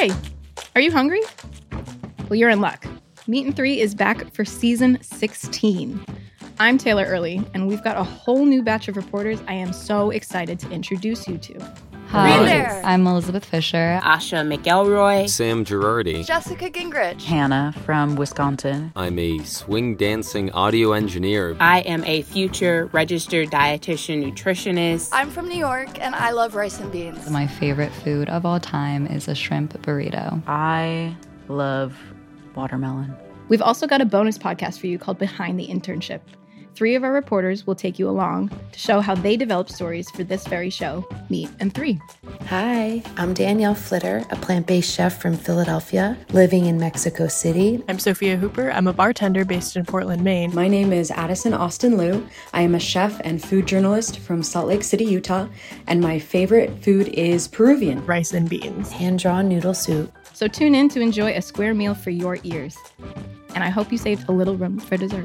Hey, are you hungry? Well, you're in luck. Meat and Three is back for season 16. I'm Taylor Early, and we've got a whole new batch of reporters I am so excited to introduce you to. Hi, there. I'm Elizabeth Fisher. Asha McElroy. Sam Girardi. Jessica Gingrich. Hannah from Wisconsin. I'm a swing dancing audio engineer. I am a future registered dietitian nutritionist. I'm from New York, and I love rice and beans. My favorite food of all time is a shrimp burrito. I love watermelon. We've also got a bonus podcast for you called Behind the Internship. 3 of our reporters will take you along to show how they developed stories for this very show, Meat and Three. Hi, I'm Danielle Flitter, a plant-based chef from Philadelphia, living in Mexico City. I'm Sophia Hooper. I'm a bartender based in Portland, Maine. My name is Addison Austin Liu. I am a chef and food journalist from Salt Lake City, Utah, and my favorite food is Peruvian. Rice and beans. Hand-drawn noodle soup. So tune in to enjoy a square meal for your ears. And I hope you saved a little room for dessert.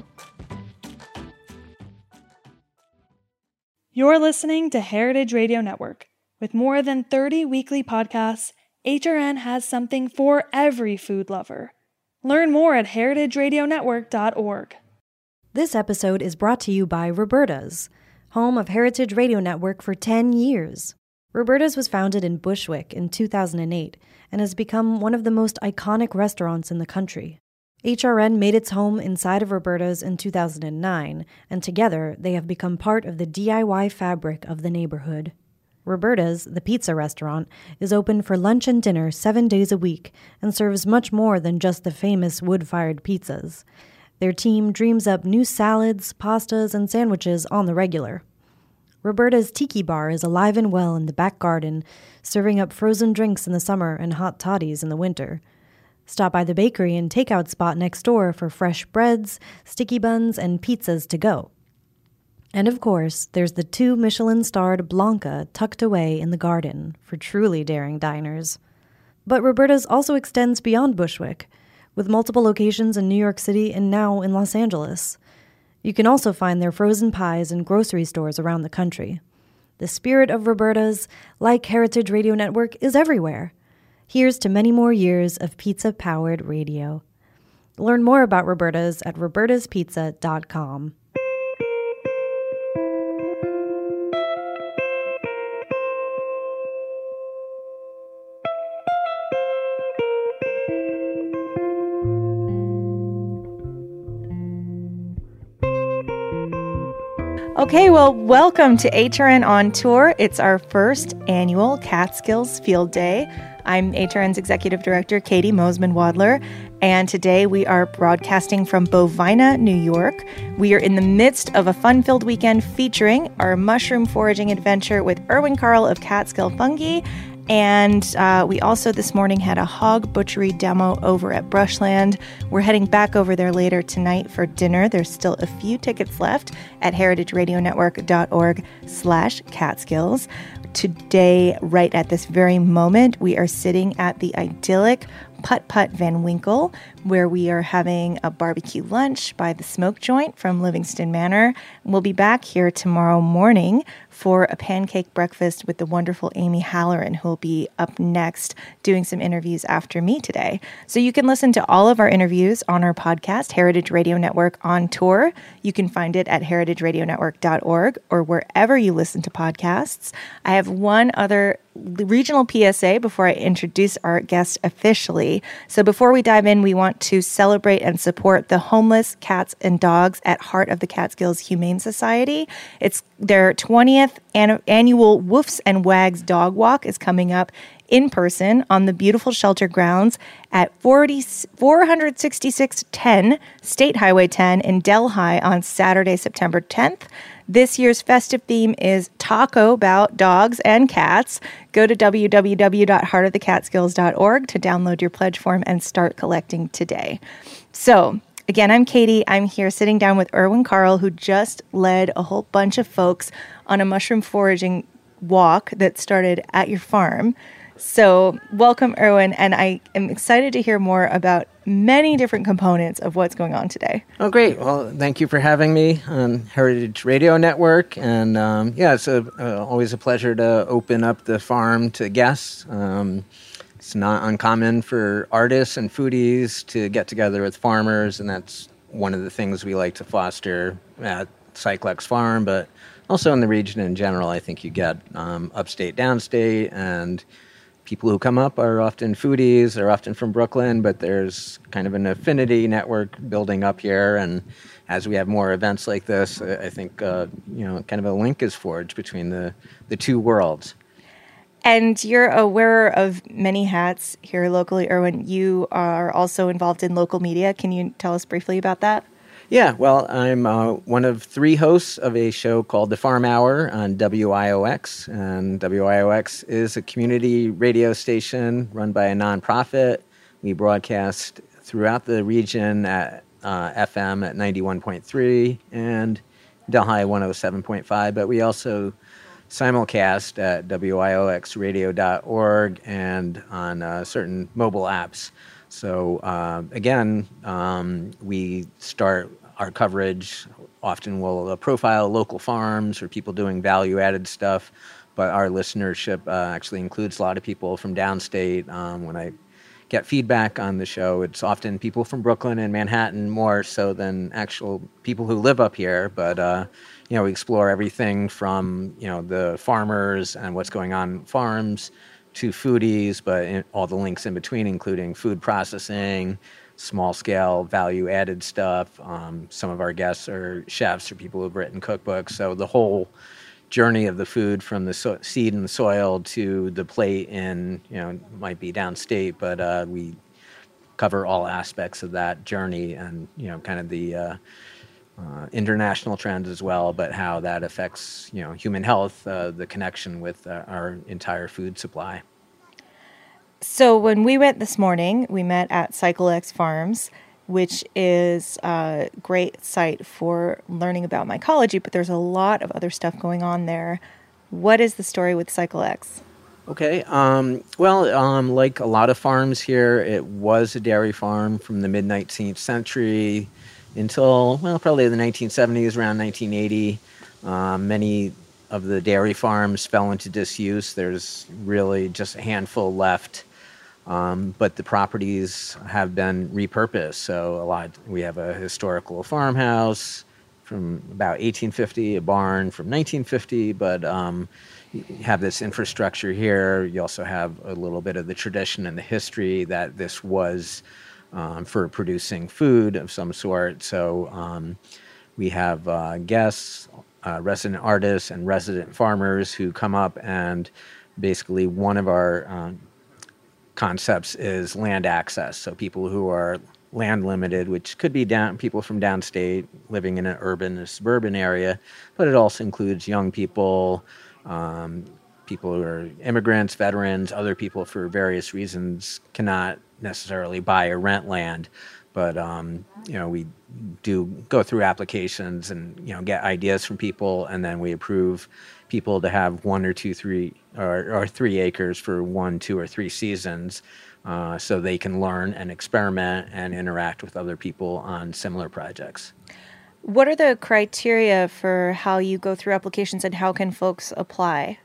You're listening to Heritage Radio Network. With more than 30 weekly podcasts, HRN has something for every food lover. Learn more at heritageradionetwork.org. This episode is brought to you by Roberta's, home of Heritage Radio Network for 10 years. Roberta's was founded in Bushwick in 2008 and has become one of the most iconic restaurants in the country. HRN made its home inside of Roberta's in 2009, and together they have become part of the DIY fabric of the neighborhood. Roberta's, the pizza restaurant, is open for lunch and dinner 7 days a week and serves much more than just the famous wood-fired pizzas. Their team dreams up new salads, pastas, and sandwiches on the regular. Roberta's Tiki Bar is alive and well in the back garden, serving up frozen drinks in the summer and hot toddies in the winter. Stop by the bakery and takeout spot next door for fresh breads, sticky buns, and pizzas to go. And of course, there's the 2 Michelin-starred Blanca tucked away in the garden for truly daring diners. But Roberta's also extends beyond Bushwick, with multiple locations in New York City and now in Los Angeles. You can also find their frozen pies in grocery stores around the country. The spirit of Roberta's, like Heritage Radio Network, is everywhere. Here's to many more years of pizza-powered radio. Learn more about Roberta's at robertaspizza.com. Okay, well, welcome to HRN On Tour. It's our first annual Catskills Field Day. I'm HRN's Executive Director, Katie Mosman-Wadler, and today we are broadcasting from Bovina, New York. We are in the midst of a fun-filled weekend featuring our mushroom foraging adventure with Erwin Carl of Catskill Fungi, and we also this morning had a hog butchery demo over at Brushland. We're heading back over there later tonight for dinner. There's still a few tickets left at heritageradionetwork.org/Catskills. Today, right at this very moment, we are sitting at the idyllic Putt Putt Van Winkle, where we are having a barbecue lunch by the Smoke Joint from Livingston Manor. We'll be back here tomorrow morning for a pancake breakfast with the wonderful Amy Halloran, who will be up next doing some interviews after me today. So you can listen to all of our interviews on our podcast, Heritage Radio Network On Tour. You can find it at heritageradionetwork.org or wherever you listen to podcasts. I have one other regional PSA before I introduce our guest officially. So before we dive in, we want to celebrate and support the homeless cats and dogs at Heart of the Catskills Humane Society. It's their 20th annual Woofs and Wags Dog Walk is coming up in person on the beautiful shelter grounds at 46610 State Highway 10 in Delhi on Saturday, September 10th. This year's festive theme is Taco About Dogs and Cats. Go to www.heartofthecatskills.org to download your pledge form and start collecting today. So, again, I'm Katie. I'm here sitting down with Erwin Carl, who just led a whole bunch of folks on a mushroom foraging walk that started at your farm. So welcome, Erwin, and I am excited to hear more about many different components of what's going on today. Oh, great. Well, thank you for having me on Heritage Radio Network. And it's always a pleasure to open up the farm to guests. It's not uncommon for artists and foodies to get together with farmers, and that's one of the things we like to foster at Cyclex Farm, but also in the region in general. I think you get upstate, downstate, and people who come up are often foodies. They're often from Brooklyn, but there's kind of an affinity network building up here. And as we have more events like this, I think kind of a link is forged between the two worlds. And you're a wearer of many hats here locally, Erwin. You are also involved in local media. Can you tell us briefly about that? Yeah, well, I'm one of 3 hosts of a show called The Farm Hour on WIOX. And WIOX is a community radio station run by a nonprofit. We broadcast throughout the region at FM at 91.3 and Delhi 107.5. But we also simulcast at WIOXradio.org and on certain mobile apps. So again, we start our coverage. Often we'll profile local farms or people doing value-added stuff, but our listenership actually includes a lot of people from downstate. When I get feedback on the show, it's often people from Brooklyn and Manhattan more so than actual people who live up here. But we explore everything from the farmers and what's going on farms to foodies, but all the links in between, including food processing, small-scale, value-added stuff. Some of our guests are chefs or people who've written cookbooks. So the whole journey of the food from the seed in the soil to the plate in, might be downstate, but we cover all aspects of that journey and, kind of the international trends as well, but how that affects, human health, the connection with our entire food supply. So when we went this morning, we met at CycleX Farms, which is a great site for learning about mycology, but there's a lot of other stuff going on there. What is the story with CycleX? Okay. Like a lot of farms here, it was a dairy farm from the mid-19th century until, probably the 1970s, around 1980. Many of the dairy farms fell into disuse. There's really just a handful left. But the properties have been repurposed. So we have a historical farmhouse from about 1850, a barn from 1950, but you have this infrastructure here. You also have a little bit of the tradition and the history that this was for producing food of some sort. So we have guests, resident artists, and resident farmers who come up, and basically one of our concepts is land access. So people who are land limited, which could be people from downstate living in an urban or suburban area, but it also includes young people, people who are immigrants, veterans, other people for various reasons cannot necessarily buy or rent land. But, we do go through applications and, get ideas from people, and then we approve people to have 1 or 2, 3, or 3 acres for 1, 2, or 3 seasons, so they can learn and experiment and interact with other people on similar projects. What are the criteria for how you go through applications, and how can folks apply?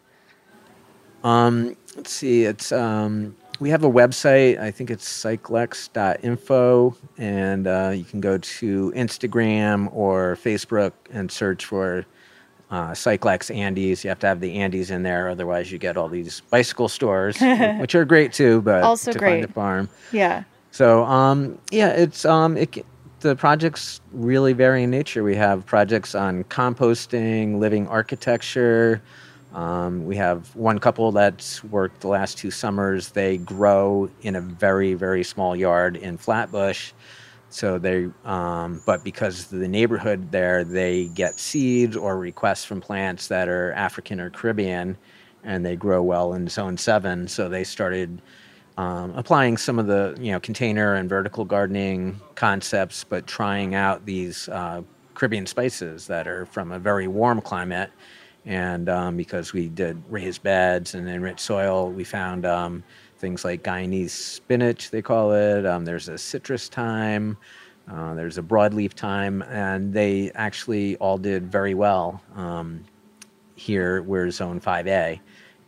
Let's see. It's we have a website. I think it's cyclex.info, and you can go to Instagram or Facebook and search for Cyclex Andes. You have to have the Andes in there, otherwise you get all these bicycle stores, which are great too, but also to great. Find a farm. Yeah. So it's the projects really vary in nature. We have projects on composting, living architecture. We have one couple that's worked the last 2 summers. They grow in a very, very small yard in Flatbush. So but because of the neighborhood there, they get seeds or requests from plants that are African or Caribbean, and they grow well in Zone 7. So they started applying some of the container and vertical gardening concepts, but trying out these Caribbean spices that are from a very warm climate. And because we did raised beds and enriched soil, we found things like Guyanese spinach, they call it. There's a citrus thyme. There's a broadleaf thyme. And they actually all did very well here. We're Zone 5A.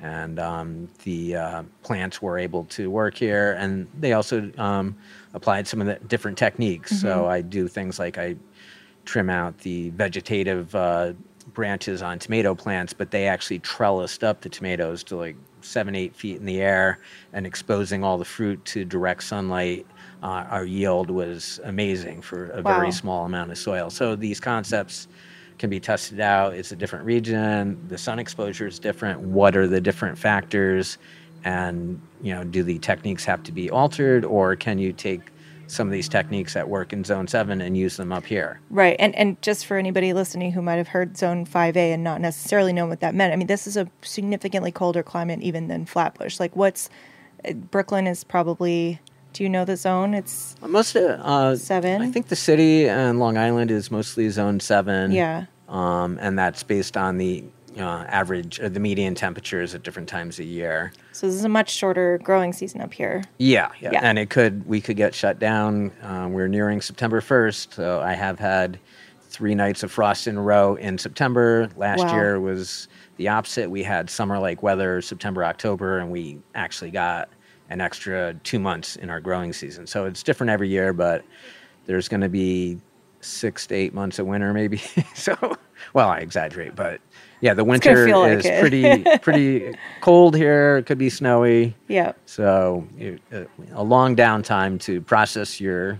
And the plants were able to work here, and they also applied some of the different techniques. Mm-hmm. So I do things like I trim out the vegetative branches on tomato plants, but they actually trellised up the tomatoes to like 7-8 feet in the air and exposing all the fruit to direct sunlight. Our yield was amazing for a very small amount of soil. So these concepts can be tested out. It's a different region. The sun exposure is different. What are the different factors? And, do the techniques have to be altered, or can you take some of these techniques that work in Zone 7 and use them up here? Right. And just for anybody listening who might have heard Zone 5A and not necessarily known what that meant, I mean, this is a significantly colder climate even than Flatbush. Like Brooklyn is probably, do you know the zone? It's most 7. I think the city and Long Island is mostly Zone 7. Yeah. And that's based on the average or the median temperatures at different times of year. So this is a much shorter growing season up here. Yeah. And we could get shut down. We're nearing September 1st, so I have had 3 nights of frost in a row in September. Last year was the opposite. We had summer-like weather September, October, and we actually got an extra 2 months in our growing season. So it's different every year, but there's going to be 6 to 8 months of winter maybe. So, well, I exaggerate, but yeah, the winter is pretty cold here. It could be snowy. Yeah. So a long downtime to process your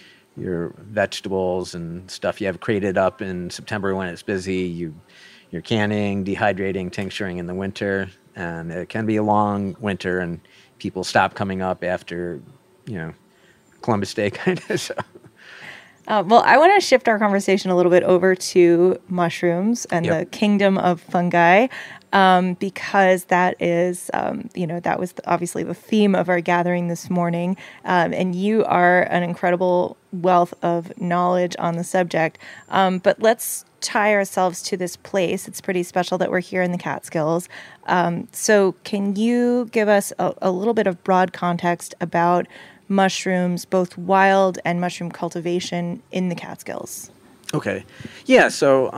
vegetables and stuff you have crated up in September when it's busy. You're canning, dehydrating, tincturing in the winter, and it can be a long winter, and people stop coming up after, Columbus Day kind of. So. Well, I want to shift our conversation a little bit over to mushrooms and the kingdom of fungi, because that is, that was obviously the theme of our gathering this morning. And you are an incredible wealth of knowledge on the subject. But let's tie ourselves to this place. It's pretty special that we're here in the Catskills. So can you give us a little bit of broad context about mushrooms, both wild and mushroom cultivation in the Catskills? Okay. Yeah, so,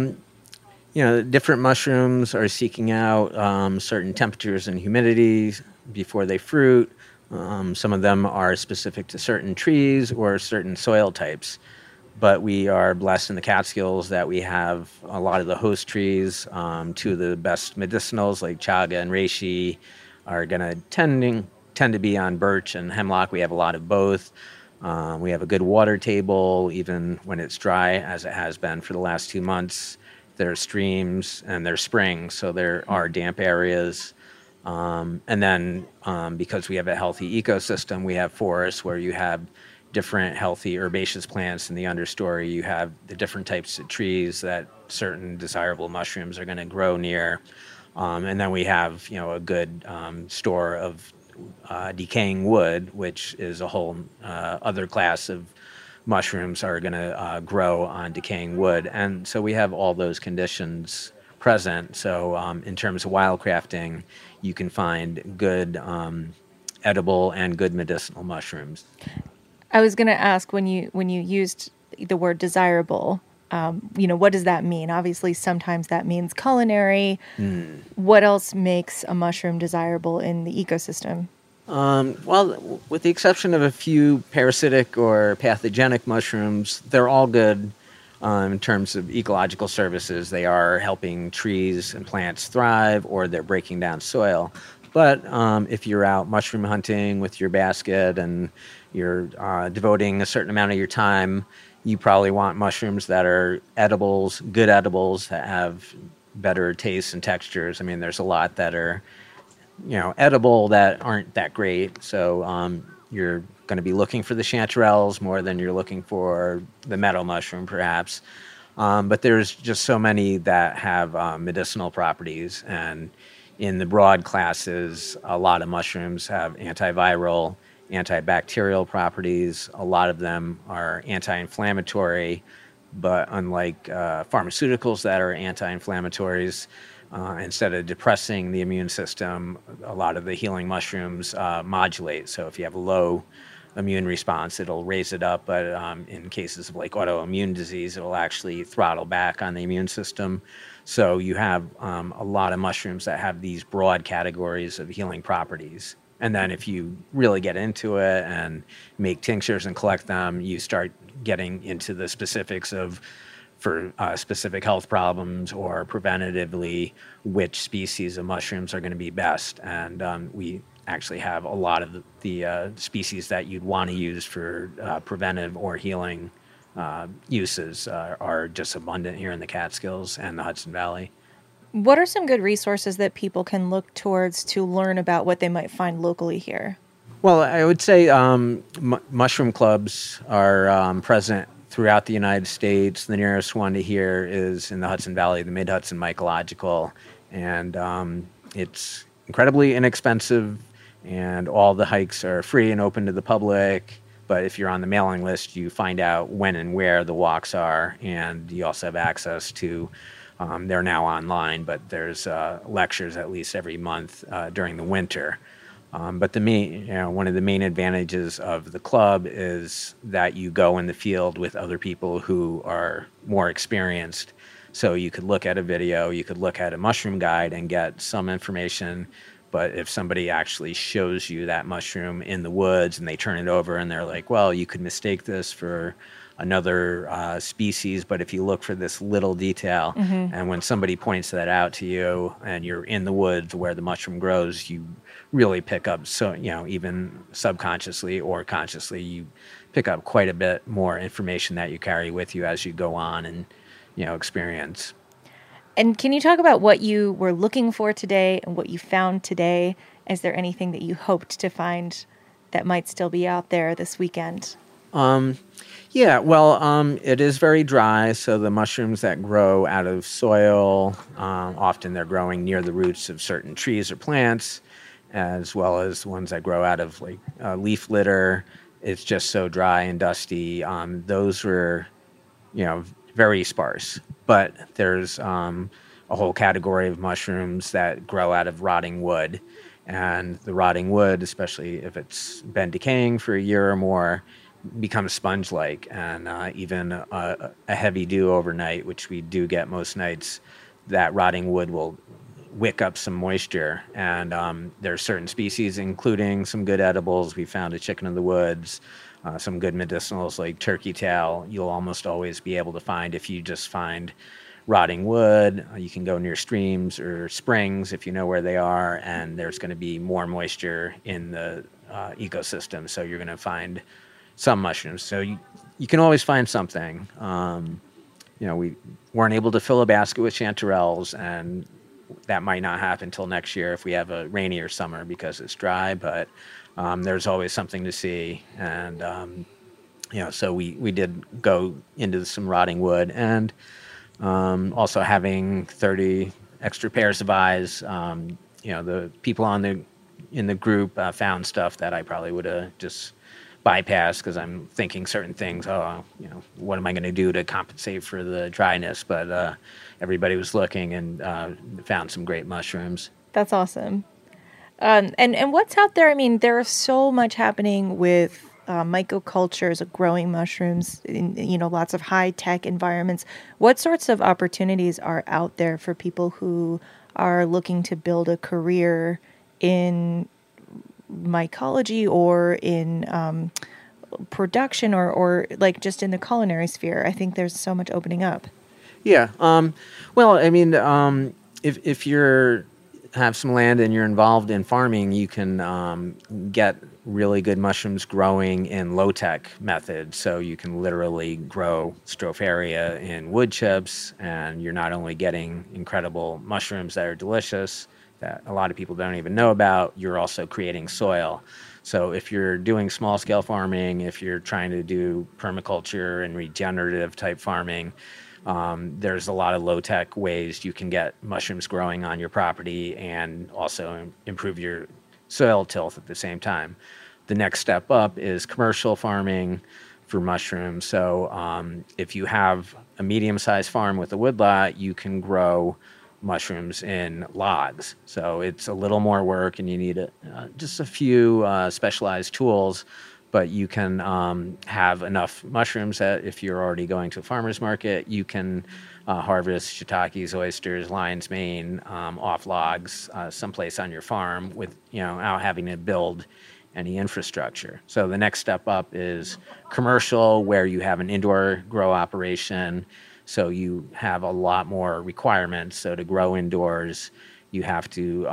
different mushrooms are seeking out certain temperatures and humidity before they fruit. Some of them are specific to certain trees or certain soil types. But we are blessed in the Catskills that we have a lot of the host trees. 2 of the best medicinals, like chaga and reishi, are going to tend to be on birch and hemlock. We have a lot of both. We have a good water table, even when it's dry, as it has been for the last 2 months. There are streams and there's springs, so there are damp areas. And then because we have a healthy ecosystem, we have forests where you have different healthy herbaceous plants in the understory. You have the different types of trees that certain desirable mushrooms are going to grow near. And then we have, a good store of decaying wood, which is a whole other class of mushrooms are going to grow on decaying wood. And so we have all those conditions present. So in terms of wildcrafting, you can find good edible and good medicinal mushrooms. I was going to ask, when you used the word desirable, what does that mean? Obviously, sometimes that means culinary. What else makes a mushroom desirable in the ecosystem? Well, with the exception of a few parasitic or pathogenic mushrooms, they're all good in terms of ecological services. They are helping trees and plants thrive, or they're breaking down soil. But if you're out mushroom hunting with your basket and you're devoting a certain amount of your time, you probably want mushrooms that are edibles, good edibles that have better tastes and textures. I mean, there's a lot that are, edible that aren't that great. So you're going to be looking for the chanterelles more than you're looking for the meadow mushroom, perhaps. But there's just so many that have medicinal properties. And in the broad classes, a lot of mushrooms have antiviral, antibacterial properties. A lot of them are anti-inflammatory, but unlike pharmaceuticals that are anti-inflammatories, instead of depressing the immune system, a lot of the healing mushrooms modulate. So if you have a low immune response. It'll raise it up, but in cases of like autoimmune disease, it'll actually throttle back on the immune system. So you have a lot of mushrooms that have these broad categories of healing properties. And then if you really get into it and make tinctures and collect them, you start getting into the specifics of for specific health problems or preventatively which species of mushrooms are going to be best. And we actually have a lot of the species that you'd want to use for preventive or healing uses are just abundant here in the Catskills and the Hudson Valley. What are some good resources that people can look towards to learn about what they might find locally here? Well, I would say mushroom clubs are present throughout the United States. The nearest one to here is in the Hudson Valley, the Mid-Hudson Mycological, and it's incredibly inexpensive, and all the hikes are free and open to the public. But if you're on the mailing list, you find out when and where the walks are, and you also have access to they're now online, but there's lectures at least every month during the winter. But one of the main advantages of the club is that you go in the field with other people who are more experienced. So you could look at a video, you could look at a mushroom guide and get some information. But if somebody actually shows you that mushroom in the woods and they turn it over and they're like, well, you could mistake this for another species, but if you look for this little detail, and when somebody points that out to you and you're in the woods where the mushroom grows, you really pick up, even subconsciously or consciously, you pick up quite a bit more information that you carry with you as you go on and, experience. And can you talk about what you were looking for today and what you found today? Is there anything that you hoped to find that might still be out there this weekend? It is very dry, so the mushrooms that grow out of soil, often they're growing near the roots of certain trees or plants, as well as ones that grow out of leaf litter. It's just so dry and dusty. Those were, very sparse. But there's a whole category of mushrooms that grow out of rotting wood. And the rotting wood, especially if it's been decaying for a year or more, becomes sponge-like, and even a heavy dew overnight, which we do get most nights, that rotting wood will wick up some moisture. And there are certain species, including some good edibles. We found a chicken of the woods, some good medicinals like turkey tail. You'll almost always be able to find if you just find rotting wood. You can go near streams or springs if you know where they are, and there's going to be more moisture in the ecosystem. So you're going to find some mushrooms. So you can always find something. We weren't able to fill a basket with chanterelles, and that might not happen until next year if we have a rainier summer because it's dry, but there's always something to see. And, so we did go into some rotting wood, and also having 30 extra pairs of eyes. The people in the group found stuff that I probably would have just bypass because I'm thinking certain things. What am I going to do to compensate for the dryness? But everybody was looking and found some great mushrooms. That's awesome. And what's out there? I mean, there's so much happening with mycocultures, growing mushrooms in lots of high tech environments. What sorts of opportunities are out there for people who are looking to build a career in mycology or in production or like just in the culinary sphere? I think there's so much opening up. Yeah. If you're have some land and you're involved in farming, you can get really good mushrooms growing in low-tech methods. So you can literally grow Stropharia in wood chips, and you're not only getting incredible mushrooms that are delicious, that a lot of people don't even know about, you're also creating soil. So if you're doing small-scale farming, if you're trying to do permaculture and regenerative type farming, there's a lot of low-tech ways you can get mushrooms growing on your property and also improve your soil tilth at the same time. The next step up is commercial farming for mushrooms. So if you have a medium-sized farm with a woodlot, you can grow mushrooms in logs. So it's a little more work and you need just a few specialized tools, but you can have enough mushrooms that if you're already going to a farmer's market, you can harvest shiitakes, oysters, lion's mane off logs someplace on your farm without having to build any infrastructure. So the next step up is commercial, where you have an indoor grow operation. So you have a lot more requirements. So to grow indoors, you have to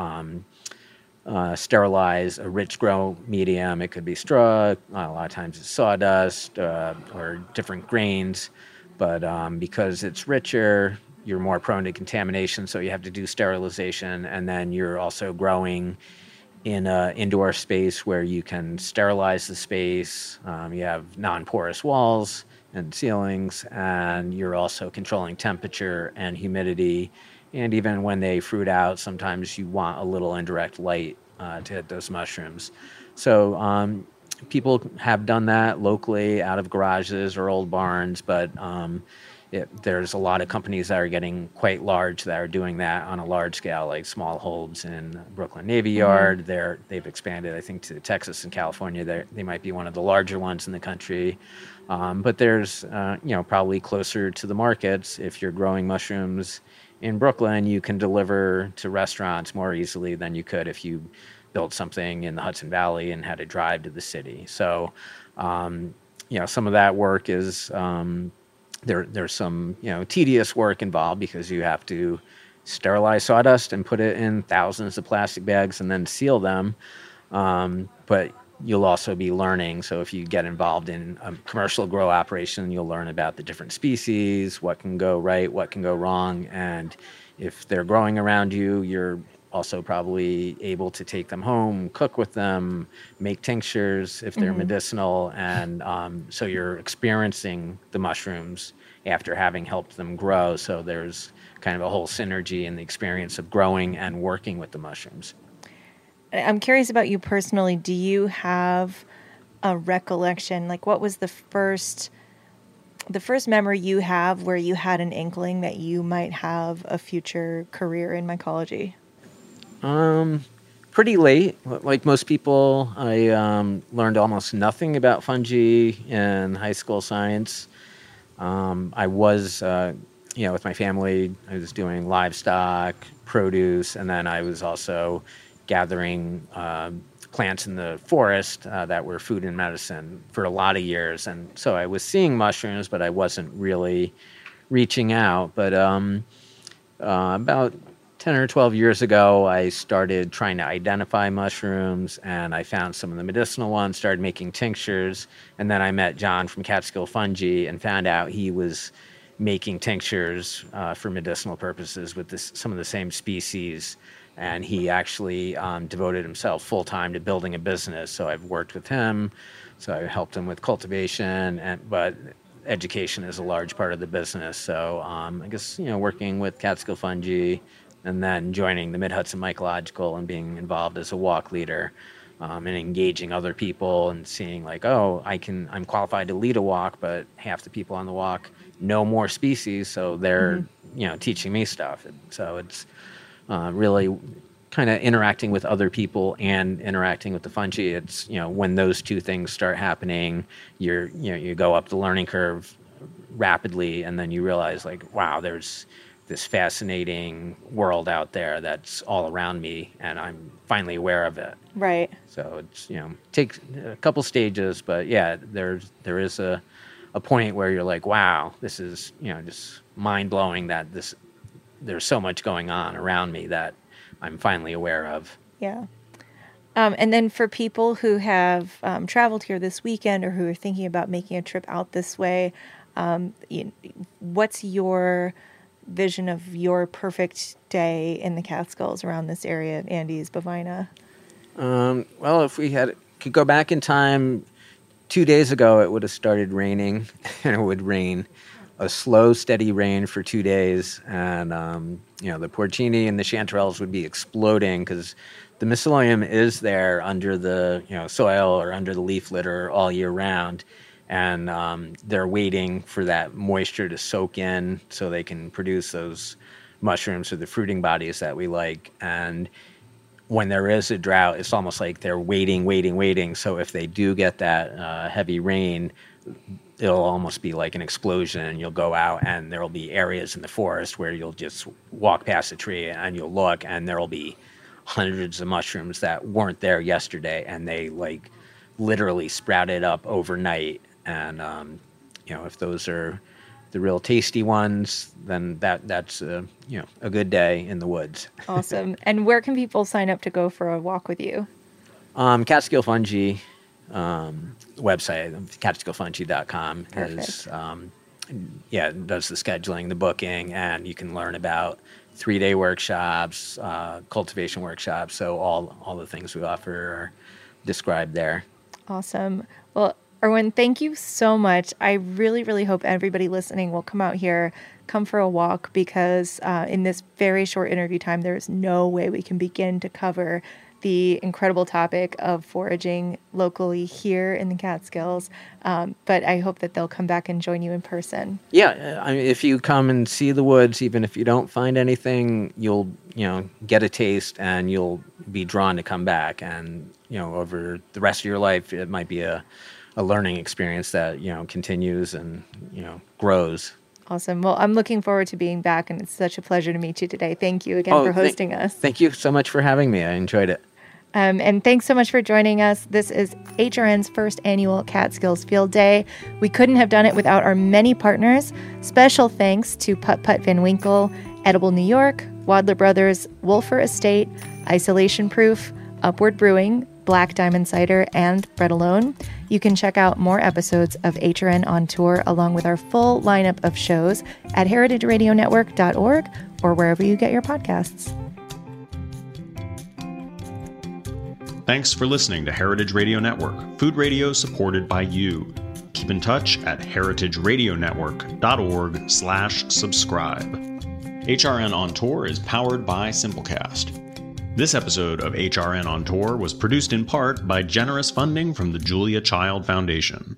sterilize a rich grow medium. It could be straw. A lot of times it's sawdust or different grains. But because it's richer, you're more prone to contamination. So you have to do sterilization. And then you're also growing in an indoor space where you can sterilize the space. You have non-porous walls and ceilings, and you're also controlling temperature and humidity. And even when they fruit out, sometimes you want a little indirect light to hit those mushrooms. So people have done that locally out of garages or old barns, but there's a lot of companies that are getting quite large that are doing that on a large scale, like Smallholds in Brooklyn Navy Yard. They've expanded, I think, to Texas and California. They might be one of the larger ones in the country. But there's, probably closer to the markets. If you're growing mushrooms in Brooklyn, you can deliver to restaurants more easily than you could if you built something in the Hudson Valley and had to drive to the city. So, some of that work is... There's some tedious work involved because you have to sterilize sawdust and put it in thousands of plastic bags and then seal them. But you'll also be learning. So if you get involved in a commercial grow operation, you'll learn about the different species, what can go right, what can go wrong. And if they're growing around you, you're also probably able to take them home, cook with them, make tinctures if they're medicinal. And so you're experiencing the mushrooms after having helped them grow. So there's kind of a whole synergy in the experience of growing and working with the mushrooms. I'm curious about you personally. Do you have a recollection? Like, what was the first memory you have where you had an inkling that you might have a future career in mycology? Pretty late. Like most people, I learned almost nothing about fungi in high school science. I was, with my family, I was doing livestock, produce, and then I was also gathering plants in the forest that were food and medicine for a lot of years. And so I was seeing mushrooms, but I wasn't really reaching out. But about 10 or 12 years ago, I started trying to identify mushrooms, and I found some of the medicinal ones, started making tinctures, and then I met John from Catskill Fungi and found out he was making tinctures for medicinal purposes with some of the same species, and he actually devoted himself full-time to building a business. So I've worked with him, so I helped him with cultivation, but education is a large part of the business. So I guess, working with Catskill Fungi, and then joining the Mid-Hudson Mycological and being involved as a walk leader and engaging other people and seeing like, I'm qualified to lead a walk, but half the people on the walk know more species, so they're, teaching me stuff. And so it's really kind of interacting with other people and interacting with the fungi. It's, when those two things start happening, you go up the learning curve rapidly, and then you realize like, wow, there's this fascinating world out there that's all around me, and I'm finally aware of it. Right. So it's, takes a couple stages, but yeah, there is a point where you're like, wow, this is, just mind blowing that there's so much going on around me that I'm finally aware of. Yeah. And then for people who have traveled here this weekend or who are thinking about making a trip out this way, what's your vision of your perfect day in the Catskills around this area, Andes, Bovina? Well, if we could go back in time 2 days ago, it would have started raining, and it would rain a slow, steady rain for 2 days. And, the porcini and the chanterelles would be exploding because the mycelium is there under the, soil or under the leaf litter all year round. And they're waiting for that moisture to soak in so they can produce those mushrooms or the fruiting bodies that we like. And when there is a drought, it's almost like they're waiting. So if they do get that heavy rain, it'll almost be like an explosion, and you'll go out and there'll be areas in the forest where you'll just walk past a tree and you'll look, and there'll be hundreds of mushrooms that weren't there yesterday, and they like literally sprouted up overnight. And if those are the real tasty ones, then that's a good day in the woods. Awesome. And where can people sign up to go for a walk with you? Catskill Fungi website, catskillfungi.com is does the scheduling, the booking, and you can learn about 3-day workshops, cultivation workshops. So all the things we offer are described there. Awesome. Well, Erwin, thank you so much. I really, really hope everybody listening will come out here, come for a walk, because in this very short interview time, there's no way we can begin to cover the incredible topic of foraging locally here in the Catskills. But I hope that they'll come back and join you in person. Yeah, I mean, if you come and see the woods, even if you don't find anything, you'll get a taste, and you'll be drawn to come back. And over the rest of your life, it might be a learning experience that continues and grows. Awesome. Well, I'm looking forward to being back, and it's such a pleasure to meet you today. Thank you again for hosting us. Thank you so much for having me. I enjoyed it. And thanks so much for joining us. This is HRN's first annual Catskills Field Day. We couldn't have done it without our many partners. Special thanks to Putt Putt Van Winkle, Edible New York, Wadler Brothers, Wolfer Estate, Isolation Proof, Upward Brewing, Black Diamond Cider, and Bread Alone. You can check out more episodes of HRN on Tour along with our full lineup of shows at heritageradionetwork.org or wherever you get your podcasts. Thanks for listening to Heritage Radio Network, food radio supported by you. Keep in touch at heritageradionetwork.org/subscribe. HRN on Tour is powered by Simplecast. This episode of HRN on Tour was produced in part by generous funding from the Julia Child Foundation.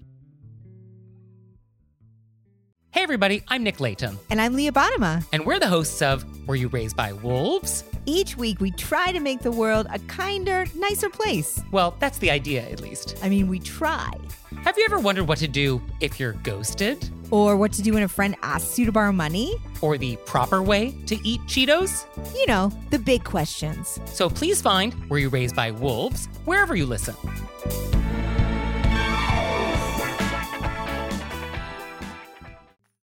Hey everybody, I'm Nick Layton. And I'm Leah Bottima. And we're the hosts of Were You Raised by Wolves? Each week we try to make the world a kinder, nicer place. Well, that's the idea, at least. I mean, we try. Have you ever wondered what to do if you're ghosted? Or what to do when a friend asks you to borrow money? Or the proper way to eat Cheetos? You know, the big questions. So please find Were You Raised by Wolves wherever you listen.